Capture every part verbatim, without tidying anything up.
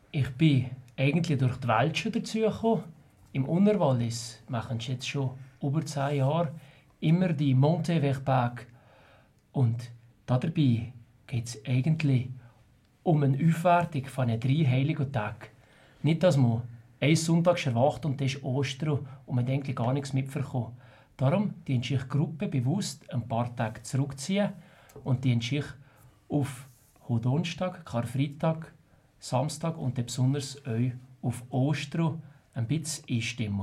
Ich bin eigentlich durch die Welt schon dazu gekommen. Im Unterwallis machen sie jetzt schon über zehn Jahre immer die Monte-Verberg. Und dabei geht es eigentlich um eine Aufwertung von einem drei heiligen Tag. Nicht, dass man einen Sonntag erwacht und das ist Ostern und man eigentlich gar nichts mitbekommen. Darum die sich die Gruppe bewusst ein paar Tage zurückziehen und die sich auf Donnerstag, Karfreitag, Samstag und dann besonders auch auf Ostern ein bisschen einstimmen.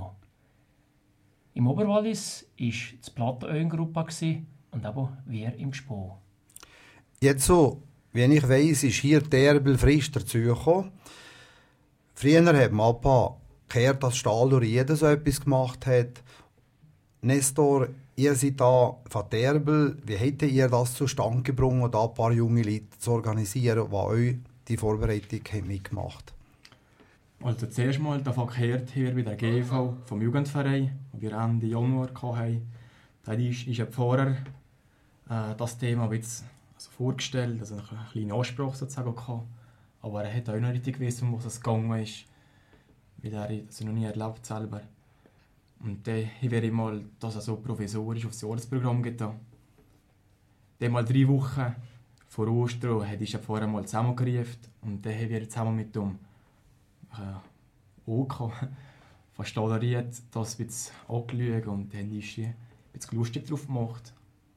Im Oberwallis war das Plateau-Gruppe und aber wir im Gspo. Jetzt so, wie ich weiss, ist hier Terbel frisch dazugekommen. Früher hat man Papa gehört, dass Stahlur jeder so etwas gemacht hat. Nestor, ihr seid da von Terbel. Wie hättet ihr das zustande gebracht, da ein paar junge Leute zu organisieren, die euch die Vorbereitung haben mitgemacht haben? Also zuerst mal davon gehört hier bei der G V vom Jugendverein, den wir Ende Januar hatten. Da ist, ist vorher äh, das Thema ein bisschen, also vorgestellt, also einen kleinen Anspruch sozusagen gehabt. Aber er hat auch noch richtig gewusst, um was es gegangen ist, weil er das noch nie erlebt selber. Und dann werde ich mal das so provisorisch aufs Jahresprogramm getan. Dann mal drei Wochen vor Ostern hat ich vorher mal zusammengerufen und dann haben wir zusammen mit dem äh, OK von Stadleriet das ein bisschen angeschaut und dann ist ein bisschen lustig drauf gemacht.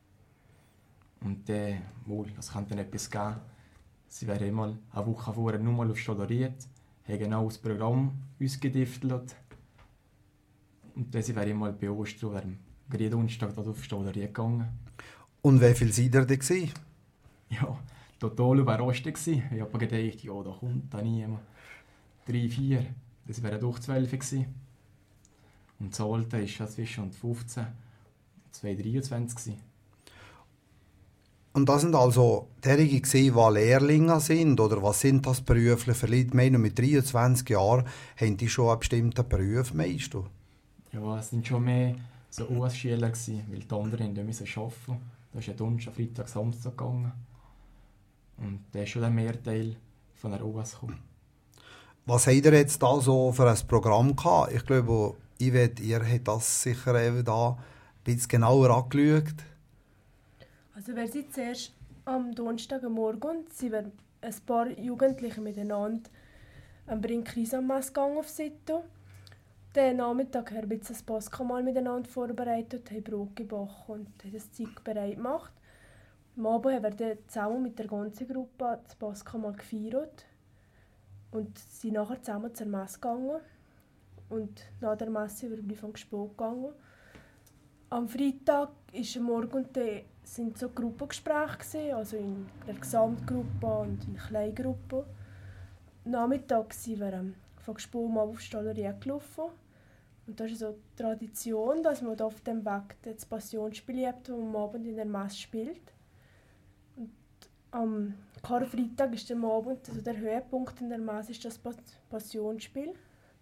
Und dann, wohl, das könnte dann etwas geben. Sie wären einmal eine Woche vorher nur mal auf Stadleriet, haben genau das Programm ausgediftelt. Und dann sind wir mal bei Ostern, während am Donnerstag auf Stadleriet gegangen. Und wie viel seid ihr da? Ja, total überrascht gsi. Ich habe gedacht, ja, da kommt da niemand. Drei, vier, das wären doch zwölf gsi. Und das Alte war zwischen fünfzehn und zwei dreiundzwanzig gsi. Und das sind also diejenigen, die Lehrlinge sind, oder was sind das Berufe für Leute? Ich meine, mit dreiundzwanzig Jahren haben die schon einen bestimmten Beruf, meinst du? Ja, es waren schon mehr so U S-Schüler, weil die anderen mussten arbeiten. Da ist ja Donnerstag, Freitag, Samstag gegangen. Und da ist schon der Mehrteil von der U S gekommen. Was habt ihr jetzt da so für ein Programm gehabt? Ich glaube, Yvette, ihr habt das sicher eben da ein bisschen genauer angeschaut. Also wir sind zuerst am Donnerstagmorgen sind wir ein paar Jugendliche miteinander am Brinkrisammass gegangen auf Sitto. Den Nachmittag haben wir das Paschamal miteinander vorbereitet, haben Brot gebacken und haben das Zeug bereit gemacht. Am Abend haben wir dann zusammen mit der ganzen Gruppe das Paschamal gefeiert und sind nachher zusammen zur Messe gegangen. Und nach der Messe sind wir vom Gespräch gegangen. Am Freitag ist am Morgen sind so Gruppengespräche, also in der Gesamtgruppe und in Kleingruppen. Am Nachmittag sind wir ähm, von Gespräch mal auf die Stahlerei gelaufen. Und das ist so die Tradition, dass man auf dem Weg das Passionsspiel übt, das man am Abend in der Messe spielt. Und am Karfreitag ist am Abend, also der Höhepunkt in der Messe ist das Passionsspiel.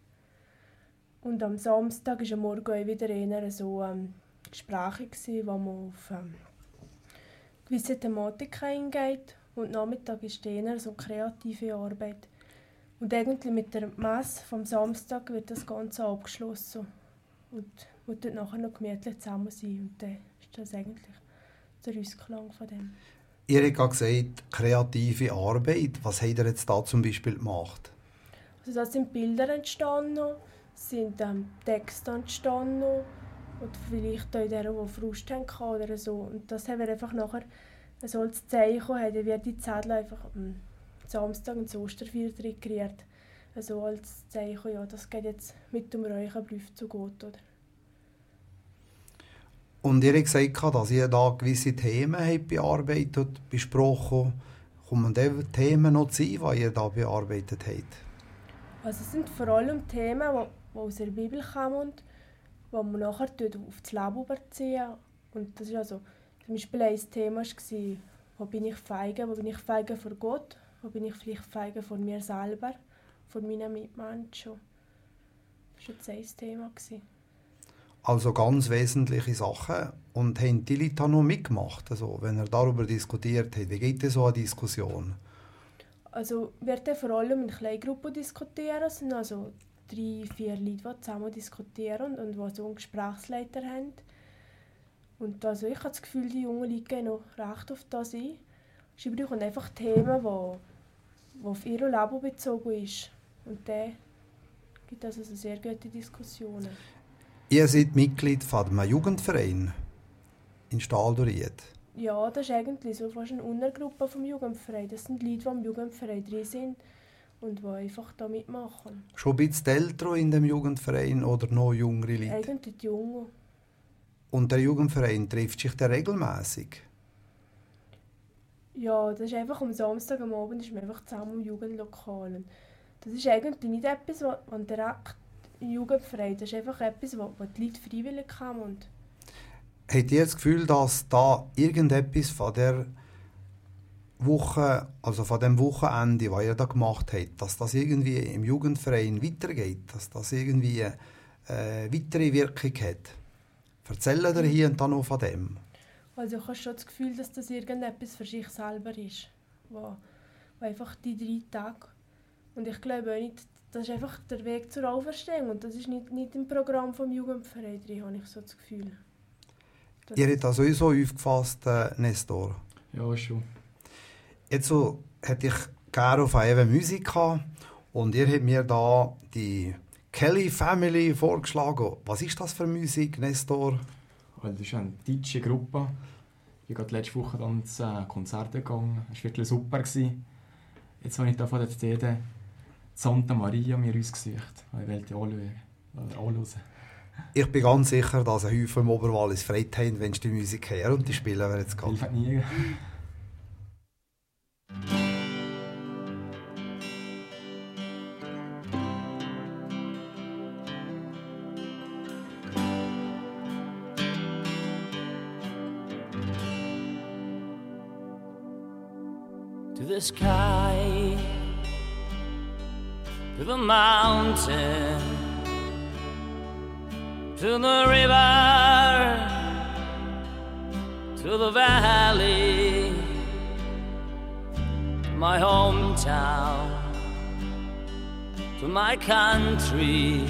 Und am Samstag ist am Morgen wieder eher so ähm, Gespräche, wo man auf ähm, gewisse Thematiken eingeht. Und am Nachmittag ist eher so kreative Arbeit. Und eigentlich mit der Messe vom Samstag wird das Ganze abgeschlossen. Und man wird nachher noch gemütlich zusammen sein. Und dann ist das eigentlich der Ausklang von dem. Ihr habt gerade gesagt, kreative Arbeit. Was habt ihr jetzt da zum Beispiel gemacht? Also da sind Bilder entstanden, sind ähm, Texte entstanden. Oder vielleicht auch die, die Frust hatten oder so. Und das haben wir einfach nachher so als Zeichen, haben wir die Zettel einfach am Samstag ins Osterfeuer kreiert. Also als Zeichen, ja, das geht jetzt mit dem Räucherbrief zu Gott, oder? Und ihr habt gesagt, dass ihr da gewisse Themen habt bearbeitet, besprochen. Kommen diese Themen noch zu sein, die ihr da bearbeitet habt? Also es sind vor allem Themen, die, die aus der Bibel kommen, die man nachher auf das Leben überziehen. Und das war also zum Beispiel ein Thema, war, wo bin ich feige, wo bin ich feige vor Gott, wo bin ich vielleicht feige vor mir selber, vor meinen Mitmenschen. Das war jetzt ein Thema. Also ganz wesentliche Sachen. Und haben die Leute noch mitgemacht? Also, wenn ihr darüber diskutiert habt, wie geht so eine Diskussion? Also wird dann vor allem in Kleingruppen diskutieren, es sind also drei, vier Leute, die zusammen diskutieren und, und die so einen Gesprächsleiter haben. Und also ich habe das Gefühl, die jungen Leute gehen noch recht auf das ein. Sie brauchen einfach Themen, die, die auf ihr Leben bezogen sind. Und dann gibt es also sehr gute Diskussionen. Ihr seid Mitglied von einem Jugendverein in Stahldorried. Ja, das ist eigentlich so fast eine Untergruppe vom Jugendverein. Das sind Leute, die im Jugendverein drin sind und die einfach da mitmachen. Schon ein bisschen älter in dem Jugendverein oder noch jüngere Leute? Eigentlich die Jungen. Und der Jugendverein trifft sich dann regelmässig? Ja, das ist einfach am Samstag am Abend ist man einfach zusammen im Jugendlokal. Und das ist eigentlich nicht etwas, was direkt im Jugendverein, das ist einfach etwas, was die Leute freiwillig haben. Und habt ihr das Gefühl, dass da irgendetwas von der Woche, also von dem Wochenende, was ihr da gemacht habt, dass das irgendwie im Jugendverein weitergeht, dass das irgendwie eine weitere Wirkung hat? Erzählt ihr hier und da noch von dem? Also ich habe schon das Gefühl, dass das irgendetwas für sich selber ist, wo, wo einfach die drei Tage. Und ich glaube auch nicht, das ist einfach der Weg zur Auferstehung und das ist nicht, nicht im Programm vom Jugendverein drin, habe ich so das Gefühl. Das Ihr habt das sowieso aufgefasst, äh, Nestor? Ja, schon. Jetzt so, hätte ich gerne auf eine Musik gehabt und ihr habt mir da die Kelly Family vorgeschlagen. Was ist das für Musik, Nestor? Also, das ist eine deutsche Gruppe. Ich bin gerade letzte Woche dann zu äh, Konzerten gegangen. Es war wirklich super. Jetzt habe ich davon die C D Santa Maria mir ausgesucht. Ich wollte anschauen. Oder anhören. Ich bin ganz sicher, dass ein Häufchen im Oberwallis Freude haben, wenn sie die Musik hören und die spielen wir jetzt gerade. Hilft nie. To the sky, to the mountain, to the river, to the valley, to my hometown, to my country,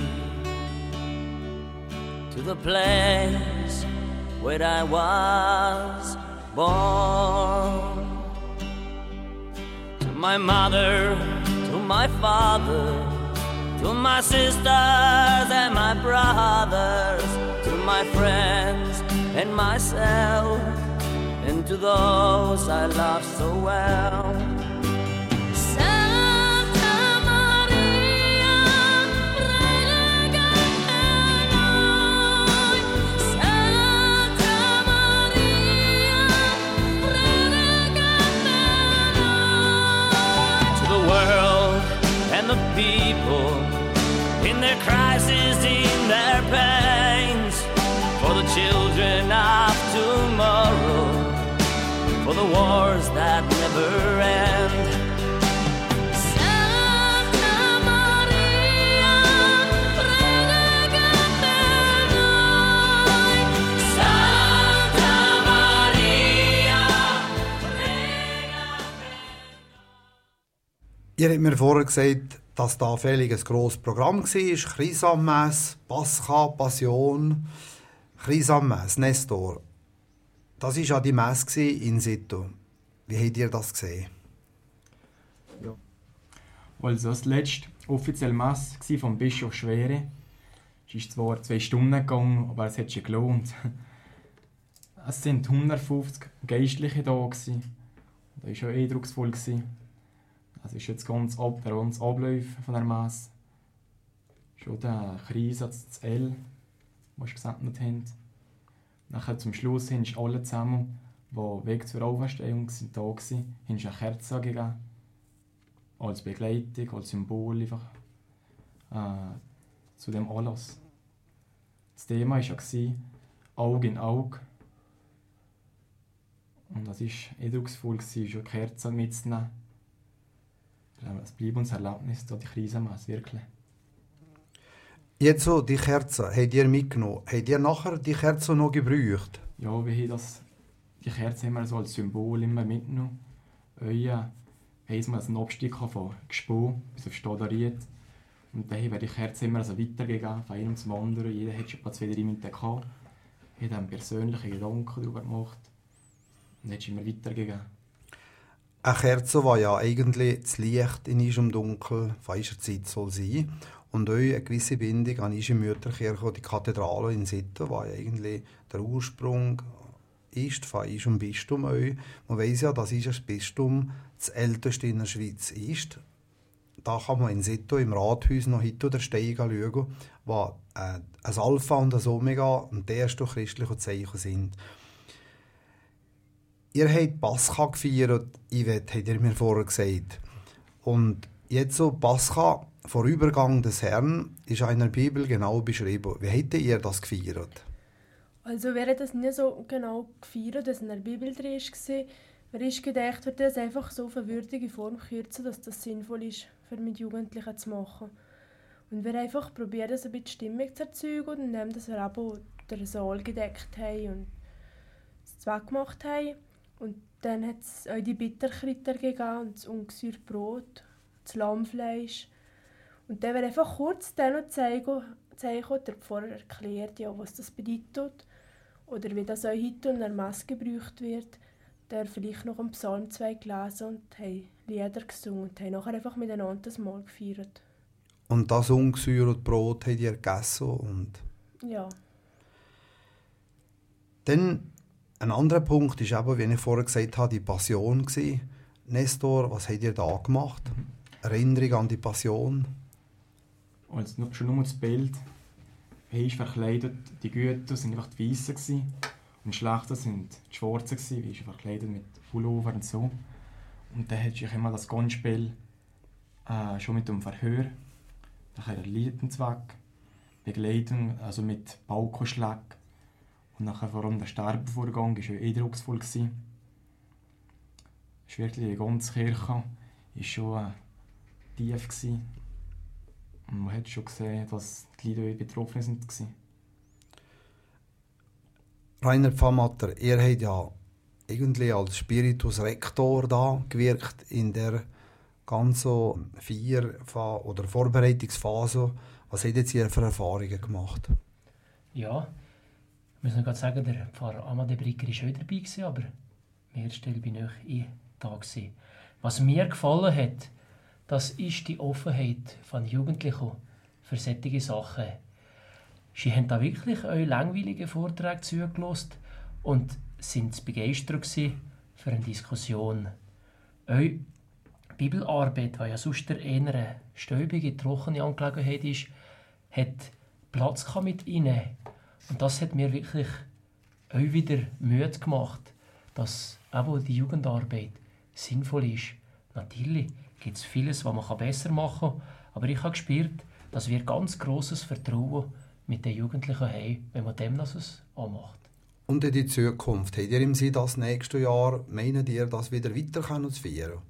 to the place where I was born. To my mother, to my father, to my sisters and my brothers, to my friends and myself, and to those I love so well. Santa Maria, prega per noi. Santa Maria, prega per noi. To the world and the people, in their crises, in their pains, for the children of tomorrow, for the wars that never end. Santa Maria, prega per noi. Santa Maria, prega per noi. Ihr habt mir vorher gesagt, dass da völlig ein grosses Programm war. Chrisammesse, Pascha, Passion, Chrisammesse, Nestor. Das war ja die Messe in situ. Wie habt ihr das gesehen? Ja. Also das letzte offizielle Messe vom Bischof Schwere. Es ist zwar zwei Stunden gegangen, aber es hat sich gelohnt. Es waren hundertfünfzig Geistliche da. Das war schon eindrucksvoll. Das ist jetzt ganz ab, der ganze Ablauf von der Messe. Schon der Kreisatz, das L, den wir gesendet haben. Nachher zum Schluss sind alle zusammen, die Weg zur Auferstehung sind, da waren, haben eine Kerze gegeben. Als Begleitung, als Symbol einfach, äh, zu dem Anlass. Das Thema war ja Auge in Auge. Und das war eindrucksvoll, schon eine Kerze mitzunehmen. Es bleibt uns Erlebnis, die Krisenmesse, wirklich. Jetzt so, die Kerze, habt ihr mitgenommen? Habt ihr nachher die Kerze noch gebraucht? Ja, wir haben das, die Kerze haben wir so als Symbol immer mitgenommen. Euer einmal einen Abstieg von Gspuu bis auf Stoderiet. Und dann werde ich Herz immer also weitergegangen, von einem zum anderen. Jeder hat schon zwei, drei Minuten gehabt. Ich habe persönliche Gedanken darüber gemacht. Und dann ist immer weitergegangen. Ein Kerze, das ja eigentlich das Licht in unserem Dunkel von unserer Zeit soll sein. Und auch eine gewisse Bindung an unsere Mütterkirche, die Kathedrale in Sitten, die eigentlich der Ursprung ist von unserem Bistum. Man weiss ja, dass unser Bistum das älteste in der Schweiz ist. Da kann man in Sitten im Rathaus noch hinter der Steine schauen, wo ein Alpha und ein Omega und der erste christliche Zeichen sind. Ihr habt Pascha gefeiert, Yvette, habt ihr mir vorher gesagt. Und jetzt so Pascha, Vorübergang des Herrn, ist in der Bibel genau beschrieben. Wie habt ihr das gefeiert? Also wir haben das nicht so genau gefeiert, dass in der Bibel drin war. Mir ist gedacht, wir das einfach so auf eine würdige Form kürzen, dass das sinnvoll ist, für mit Jugendlichen zu machen. Und wir einfach probieren, das ein bisschen Stimmung zu erzeugen, indem wir auch den Saal gedeckt haben und das Zweck gemacht haben. Und dann hat es auch die Bitterkräuter gegeben und das ungesäuerte Brot, das Lammfleisch. Und dann wird einfach kurz dann noch zeigen, zeigen der Pfarrer erklärt, ja, was das bedeutet. Oder wie das auch heute in der Messe gebraucht wird. Der vielleicht noch einen Psalm zwei gelesen und haben Lieder gesungen und haben nachher einfach miteinander das Mahl gefeiert. Und das ungesäuerte Brot habt ihr gegessen? Und ja. Dann ein anderer Punkt war eben, wie ich vorher gesagt habe, die Passion. Nestor, was habt ihr da gemacht? Erinnerung an die Passion? Und schon nur das Bild. Wie ist verkleidet, die Guten waren einfach die Weißen und die Schlechten waren die Schwarzen. Wie ist verkleidet mit Pullover und so. Und dann hatte ich immer das Gonspiel äh, schon mit dem Verhör. Dann der Liedenzweck, Begleitung, also mit Balkenschlag. Und nachher vor allem der Sterbevorgang war ja eindrucksvoll. Es war wirklich, die ganze Kirche war schon äh, tief. Und man hat schon gesehen, dass die Leute betroffen waren. Rainer Pfarrmatter, ihr habt ja irgendwie als Spiritus Rector da gewirkt in der ganzen Feier- oder Vorbereitungsphase. Was habt ihr für Erfahrungen gemacht? Ja, ich muss noch sagen, der Pfarrer Amade Bricker war schon dabei, aber an erster Stelle war ich da. Was mir gefallen hat, das ist die Offenheit von Jugendlichen für solche Sachen. Sie haben da wirklich eure langweiligen Vorträge zugelassen und sind begeistert für eine Diskussion. Eure Bibelarbeit, die ja sonst eher eine stäubige, trockene Angelegenheit ist, hat Platz mit ihnen. Und das hat mir wirklich euch wieder Mühe gemacht, dass auch die Jugendarbeit sinnvoll ist. Natürlich gibt es vieles, was man besser machen kann, aber ich habe gespürt, dass wir ganz grosses Vertrauen mit den Jugendlichen haben, wenn man dem das anmacht. Und in die Zukunft, habt ihr im Sinn, das nächste Jahr, meint ihr, das wieder weiter zu feiern?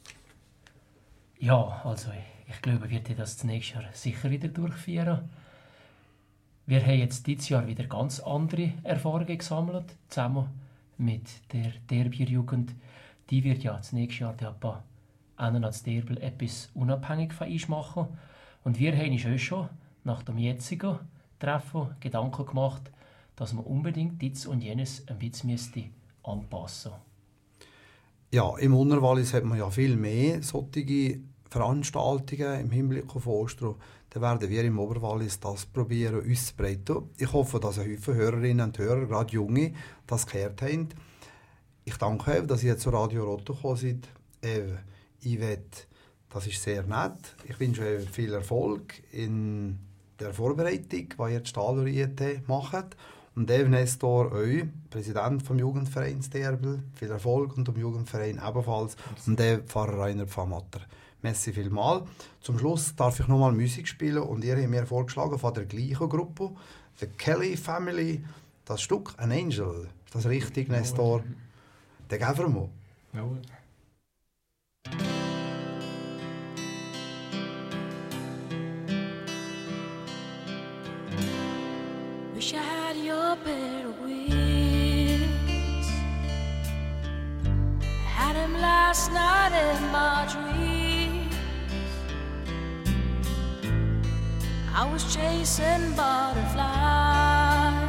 Ja, also ich, ich glaube, wir werden das, das nächste Jahr sicher wieder durchführen. Wir haben jetzt dieses Jahr wieder ganz andere Erfahrungen gesammelt, zusammen mit der Derbier Jugend. Die wird ja das nächste Jahr etwa als Derbel etwas unabhängig von uns machen. Und wir haben uns auch schon nach dem jetzigen Treffen Gedanken gemacht, dass man unbedingt dies und jenes ein bisschen müsste anpassen. Ja, im Unterwallis hat man ja viel mehr solche Veranstaltungen im Hinblick auf Ostern. Dann werden wir im Oberwallis das probieren, uns zu breiten. Ich hoffe, dass ein Haufen Hörerinnen und Hörer, gerade Junge, das gehört haben. Ich danke euch, dass ihr zu Radio Rotto gekommen seid. Eve, Yvette, das ist sehr nett. Ich wünsche euch viel Erfolg in der Vorbereitung, die ihr die Stahluriete macht. Und Eve Nestor, euch, Präsident vom Jugendverein Derbel, viel Erfolg und dem Jugendverein ebenfalls. Und Eve Pfarrer Rainer Pfarrmatter. Merci vielmals. Zum Schluss darf ich nochmal Musik spielen und ihr habt mir vorgeschlagen von der gleichen Gruppe, The Kelly Family, das Stück An Angel. Ist das richtig, Nestor? Den geben wir mal. Jawohl. Wish I had your pair of wings. I had them last night. in my dreams. I was chasing butterflies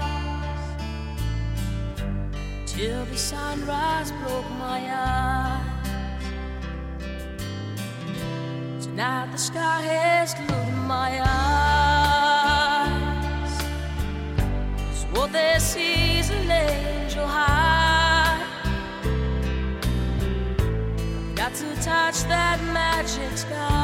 till the sunrise broke my eyes. Tonight the sky has glued in my eyes. So what they see is an angel high. Got to touch that magic sky.